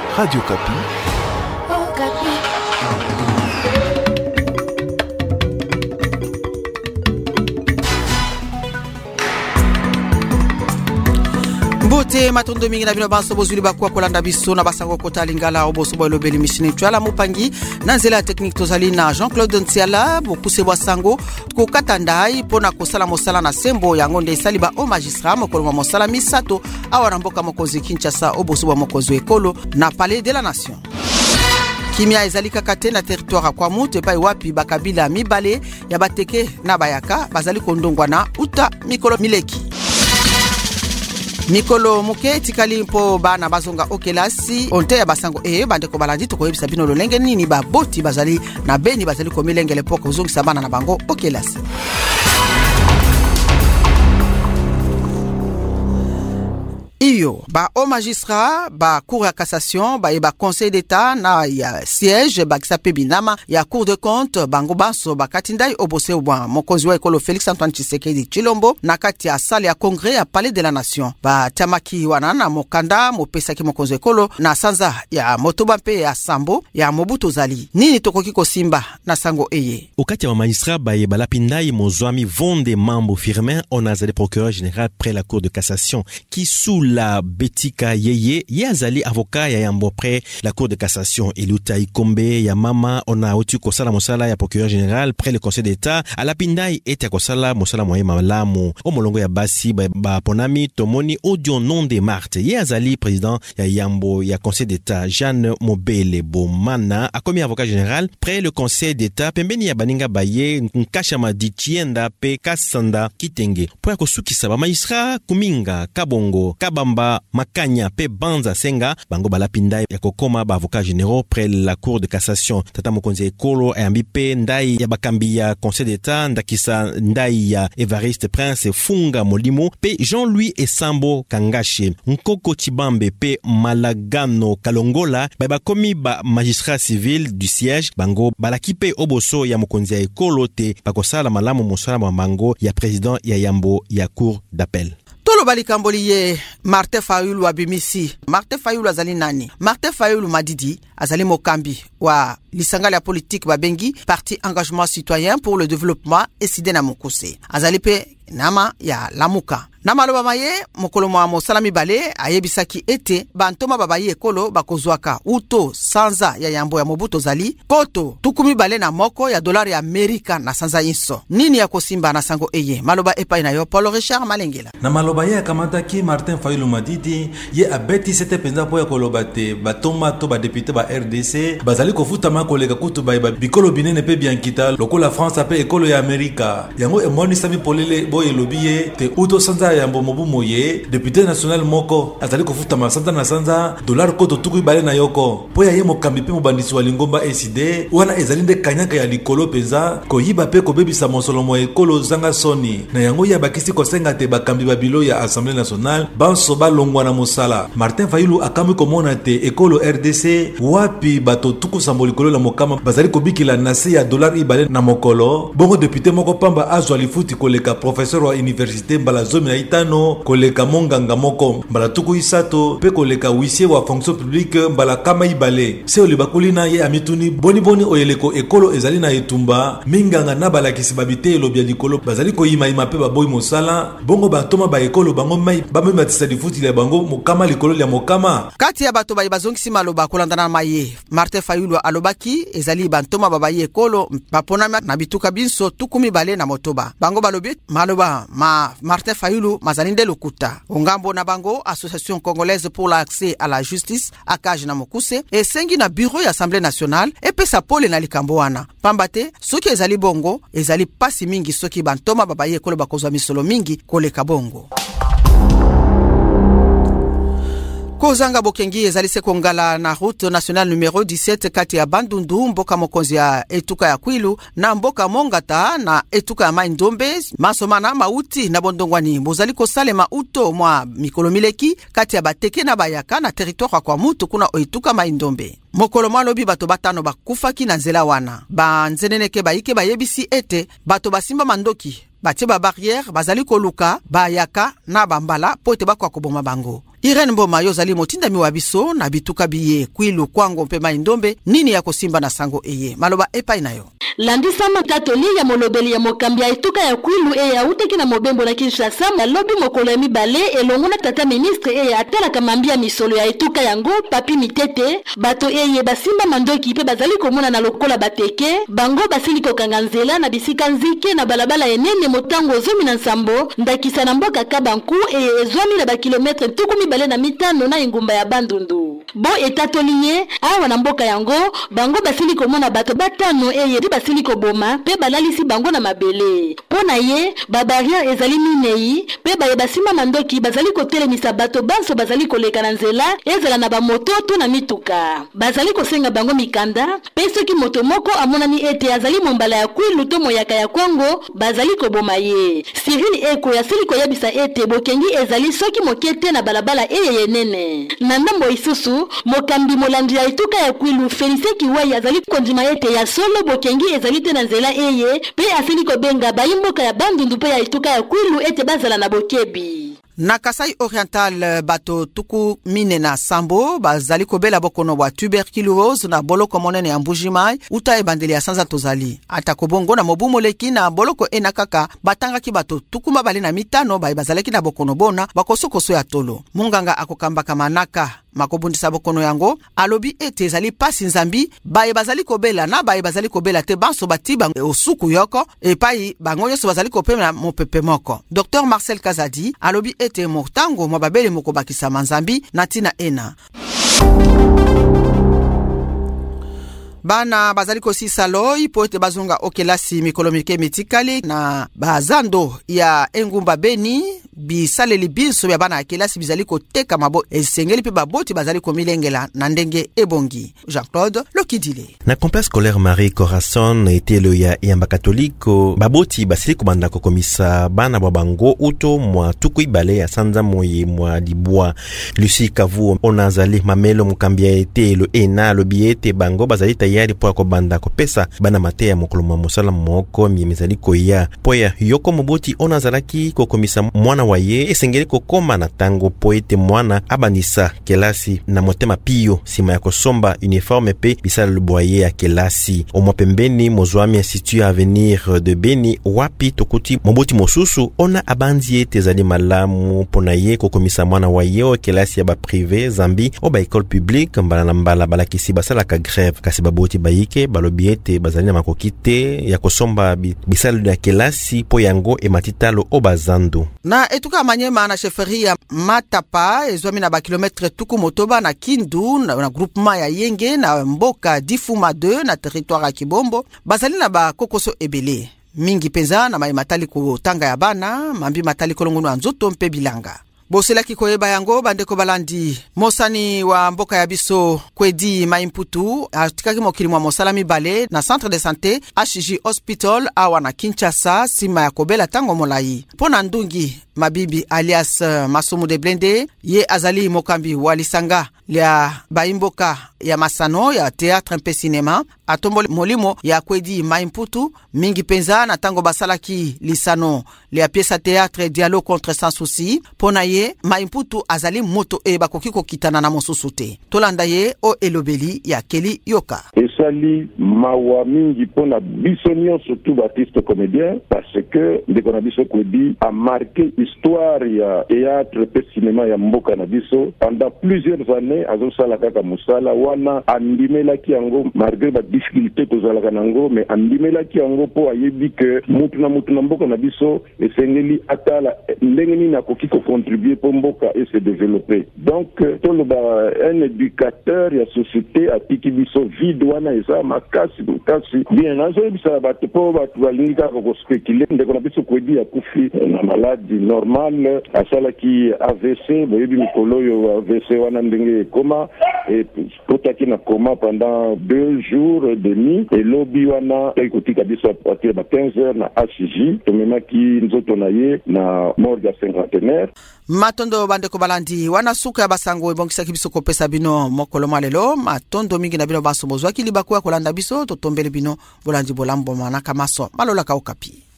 Radio Kapi. Mbote matondo mingi na bino banso bozuli bakwa kolanda biso na basango kota lingala oboso boyelo beli misini twala mupangi na nzela ya technique tozali na Jean-Claude Ntiala bokuse bwasango ko katandai pona kosala mosala na sembo ya ngonde esali ba o magistrat mokolo mosala misato awana mboka mokozi Kinshasa oboso bwa mokozi ekolo na Palais de la Nation. Kimia ezali kakate na territoire kwa mutu epai wapi bakabila mibale ya bateke na bayaka bazali kondongwa na uta mikolo mileki. Mikolo muke tikali mpo bana bazonga okelasi onte ya basango bandeko balandi to koyebisa bino lolenge nini baboti bazali na beni bazali ko milengele poko uzongisa bana na bango okelasi. Iyo ba au magistrat ba cour ya cassation ba conseil d'état na ya siège ba kisape binama ya cour de compte bango banso ba katindai obose obwa mokonzi wa ekolo Félix Antoine Tshisekedi Tshilombo na kati ya salle ya congrès ya Palais de la Nation ba tamaki wanana mokanda mopesa ki mokonzi ekolo na sanza ya motoba mpe ya sambo ya Mobutu Zali nini tokoki kosimba na sango eye okati ya magistrat ba balapindai mozwami Vonde Mambo Firmin onazali procureur général près la cour de cassation qui sous la Betika Yeye yazali avocat ya yambo près la cour de cassation Eluta Ikombe ya mama ona otu kosala mosala ya procureur général près le conseil d'état alapindai ete kosala mosala moye malamu omolongo ya basi ba ponami tomoni audio nom de Marthe yazali président ya yambo ya conseil d'état Jeanne Mobele Bomana akomi avocat général près le conseil d'état pembeni ya baninga baye nkashama dichienda pe kasanda kitenge po yakosukisa ba magistrat kuminga kabongo Bamba Makanya pe Banza Senga bango balapindai ya kokoma ba avocat généraux près la cour de cassation tata mokonzi ekolo ayambi pe ndai ya bakambi ya conseil d'état ndakisa ndai ya Evariste Prince Funga Molimo pe Jean-Louis Esambo Kangashe Nkoko Chibambe pe Malagano Kalongola bakomi ba magistrat civil du siège bango balaki pe oboso ya mokonzi ekolo te bakosala malamu mosala bango ya président ya yambo ya cour d'appel. Tolo balikamboli ye Martin Fayulu abimisi. Martin Fayulu azali nani? Martin Fayulu Madidi azali mokambi wa lisanga ya politique babengi Parti Engagement Citoyen pour le Développement eside na mokuse. Azali pe nama ya Lamuka. Nama loba maye mokolo mwa mosala mibale ayebisaki ete bantoma babaye ekolo bakozwaka uto sanza ya yambo ya Mobutu Zali poto tukumi bale na moko ya dolari ya Amerika na sanza inso. Nini ya kosimba na sango eye? Maloba epai na yo Paul Richard Malengela. Na maloba ye akamata Martin Fayulu Madidi ye abeti sete penza po ya koloba te batoma to ba député ba RDC bazali kofuta makoleka kutu ba bikolo binene pe biankita lokola France pe ekolo ya Amerika yango emoni sami polele boye lobiye te uto sanza ya mbomobu moye député national moko azali kofuta masanta na sanza dollar koto tuku bale na yoko po ya ye mokambi pe mobandisi wa lingomba eside wana ezali nde kanyaka ya likolo penza koyiba pe kobebisa mosolo mo ekolo zanga soni na yango ya bakisi kosenga te bakambi babilo ya Assemblée nationale banso balongwa na mosala. Martin Fayulu akami komona te ekolo RDC wapi bato tuku sambo likolo la mokama bazali kobikila nase ya dollar ibale na mokolo bongo député moko pamba azwa lifuti koleka professeur wa université mbala zomi na itano koleka monganga moko mbala tuku isato pe koleka huissier wa fonction publique mbala kama ibale se olibakuli na ye amituni boni oyeleko ekolo ezali na etumba minganga na balakisi babite elobia likolo bazali koyima pe baboyi mosala bongo batoma ba ekolo bango mai bamematisa lifuti ya bango mokama likolo ya mokama kati ya bato bazongisi maloba kolandana maye Martin Fayulu alobaki ezali bantoma babaye ekolo bapona na bituka binso tukumi bale na motoba bango balobi maloba Martin Fayulu mazalinde lokuta ongambo na bango Association Congolaise pour l'accès à la justice akage na mokuse esengi na bureau ya Assemblée nationale epesa pole na likambo wana pambate soki ezali bongo ezali pasi mingi soki bantoma babaye ekolo bakozwa misolo mingi koleka bongo. Kozanga Bokengi ezali se kongala na route nationale numéro 17 kati ya Bandundu mboka mokonzi ya etuka ya Kwilu na mboka Mongata na etuka ya Maindombe masomana mauti na bondongwani bozali kosale mauto mwa mikolo mileki kati ya bateke na bayaka na territoire kwa mutu kuna etuka Maindombe. Mokolo malobi bato batano bakufaki na nzela wana banzeneneke bayike bayebisi ete bato basimba mandoki batie ba barrière bazali koluka bayaka na bambala pote bakwa koboma bango Irene Mboma yozali motinda miwa biso na bituka biye kwilu kwango mpe maindombe nini ya kosimba na sango eye maloba epai nayo. Landisama tatoli ya molobeli ya mokambi ya etuka ya kwilu ya uteki na mobembo na Kinshasa ya lobi mokolo ya mibale elongo na tata ministre atala kamambia misolo ya etuka yango Papi Mitete bato basimba mandoki pe bazali komona na lokola bateke bango basili kokanga nzela na bisika nzike na balabala enene motango zomi na nsambo ndakisa na mboka Kabanku ezwami na bakilometre tukumi bale na mitano na ingumba ya Bandundu bo etatolinye awa na mboka yango bango basili komona bato batano basili koboma pe balalisi bango na mabele pona ye babaria ezali minei pe basimba mandoki bazali kotelemisa bato banso bazali koleka na nzela ezala na bamoto to na mituka bazali kosenga bango mikanda pe soki moto moko amonani ete azali mombala ya kwilu to moyaka ya Kongo bazali koboma ye. Cyril Eko ya sili koyebisa ete bokengi ezali soki mokete na balabala yenene na ndambo isusu mokambi molandi ya etuka ya kwilu Felice Kiwai azali kondima ete ya solo bokengi ezali na nzela pe asili kobenga bayimboka ya Bandundu pe ya etuka ya kwilu ete bazala na bokebi. Na Kasai Oriental bato tuku mine na sambo bazali kobela bokono wa tuberculose na boloko monene ya Mbujimai uta ebandeli ya sanza tozali ata kobongo na mobumo leki na boloko enakaka batanga ki bato tuku mabali na mitano bazaleki na bokono bona bakosokoso ya tolo munganga akokamba kamanaka makobundisa bokono yango alobi ete ezali pasi nzambi bazali kobela na bazali kobela te banso batiba osuku yoko epai bango nyonso bazali kopema mopepe moko. Dr Marcel Kazadi alobi ete motango mababele moko bakisa manzambi na tina ena bana bazali kosisa loi po ete bazunga okelasi mikolomike metikali na bazando ya engumba Beni bisaleli binso ya bana akelasi bizali koteka mabo esengeli pe baboti bazali komilengela na ndenge ebongi. Jean-Claude Lokidile na complexe scolaire Marie Corazon etelo ya yamba katoliko baboti basili kobanda kokomisa bana babango uto mwa tuku ibale ya sanza moye mwa libwa. Lucie Kavu onazali mamelo mukambia etelo ena lobiete bango bazali tayari po kobanda kopesa bana mateya mokolo mosala moko mizali koya poya yoko moboti onazalaki kokomisa mwana waye esengeli kokoma na tango poete mwana abanisa kelasi na motema pio sima ya kosomba uniforme pe bisala luboye ya kelasi omwa pembeni mozwami institut Avenir de Beni wapi tokuti moboti mosusu ona abanzi tezali malamu pona ye kokomisa mwana waye o kelasi ya ba privé zambi o ba école publique mbala na mbala balakisi basala ka grève kasi baboti bayike balobiete bazali na makokite ya kosomba bisala ya kelasi po yango ematitalo o bazando na etuka Manyema na sheferia Matapa ezwami na ba kilometre tuku motoba na Kindu na groupement ya Yenge na mboka Difuma 2 na territoire ya Kibombo bazali na ba kokoso ebele mingi penza na matali ko tanga ya bana mambi matali kolongono nzoto mpe bilanga bosela kikoyeba yango bandeko balandi mosani wa mboka ya biso Kwedi Maimputu atikaki mokili mwa mosala mibale na centre de santé HJ Hospital awa na Kinshasa sima ya kobela tango molai pona ndungi mabibi alias Masumu de Blende ye azali mokambi wa lisanga lia baimboka ya masano ya théâtre mpe cinema atombo molimo ya Kwedi Maimputu mingi penza na tango basalaki lisano lia pièce théâtre dialogue contre sans souci pona ye Maimputu azali moto bakoki kokitana na mosusu te tolanda ye o elobeli ya Keli Yoka esali mawa mingi pona bisonio surtout Baptiste comédien parce que ndeko na biso Kwedi a marqué histoire ya théâtre pe cinéma ya mboka na biso pendant plusieurs années azosala kaka musala wana andimelaki yango malgré ba difficulté tozalaka nango mais andimelaki yango po ayebi que mutu na mboka na biso esengeli atala ndenge nini akoki ko contribuer po mboka et se développer. Donc toloba un éducateur ya société atiki biso vide wana eza makasi bien nazo bisa bato po bato balinga ko spéculer ndeko na biso Kwedi ya kufi na maladie normale asalaki AVC boyebi mikolo yo AVC wana ndenge koma et potaki na coma pendant 2 jours et demi et lobi wana ekotika biso à partir de 15h na HJ tomemaki nzoto na ye na morgue cinquantenaire matondo bandeko balandi wana suka ya basango ebongisa kibiso kopesa bino mokolo malelo matondo mingi na bino baso bozwa kili bakuya kolanda biso totombele bino bolandi bolambo manaka maso malola ka okapi